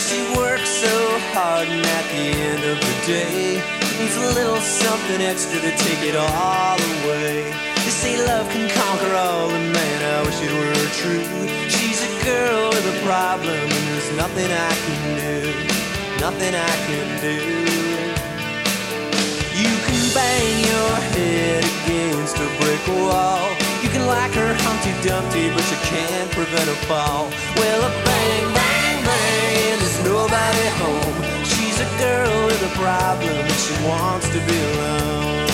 she works so hard and at the end of the day needs a little something extra to take it all away. They say love can conquer all, and man, I wish it were true. She's a girl with a problem, and there's nothing I can do, nothing I can do. You can bang your head against a brick wall. You can like her Humpty Dumpty, but you can't prevent a fall. Well, a bang, bang, bang, and there's nobody home. She's a girl with a problem, and she wants to be alone.